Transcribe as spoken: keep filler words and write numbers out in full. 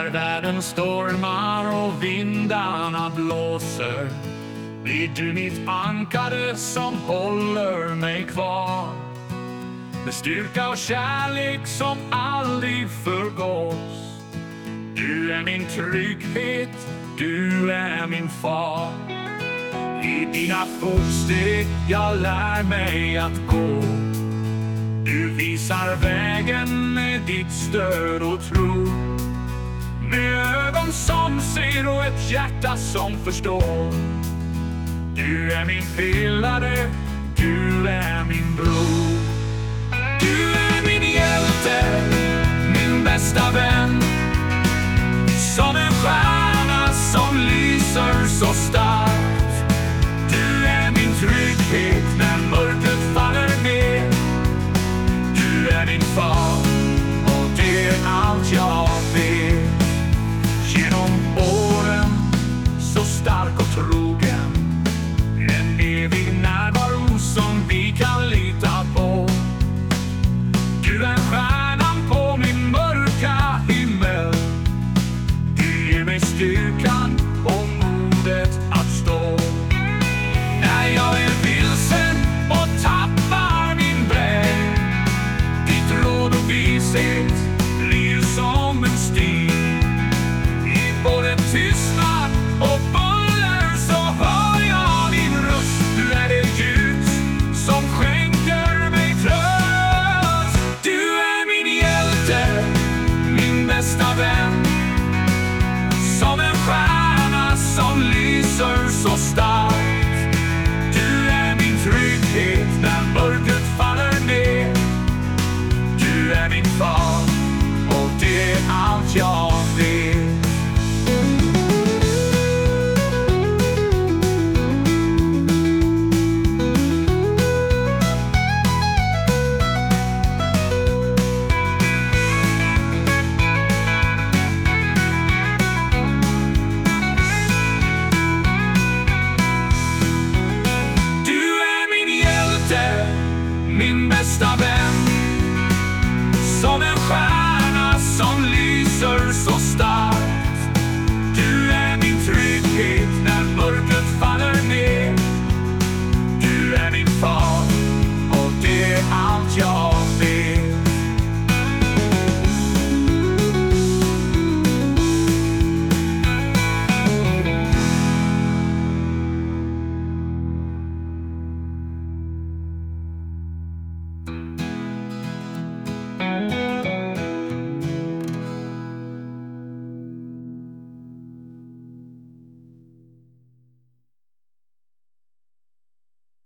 När världen stormar och vindarna blåser blir du mitt ankare som håller mig kvar. Med styrka och kärlek som aldrig förgås. Du är min trygghet, du är min far. I dina fotsteg jag lär mig att gå. Du visar vägen med ditt stöd och tro. Med ögon som ser och ett hjärta som förstår. Du är min pelare, du är min bror. Du är min hjälte, min bästa vän. Som en stjärna som lyser så starkt. Du är min trygghet när mörkret faller ner. Du är min far.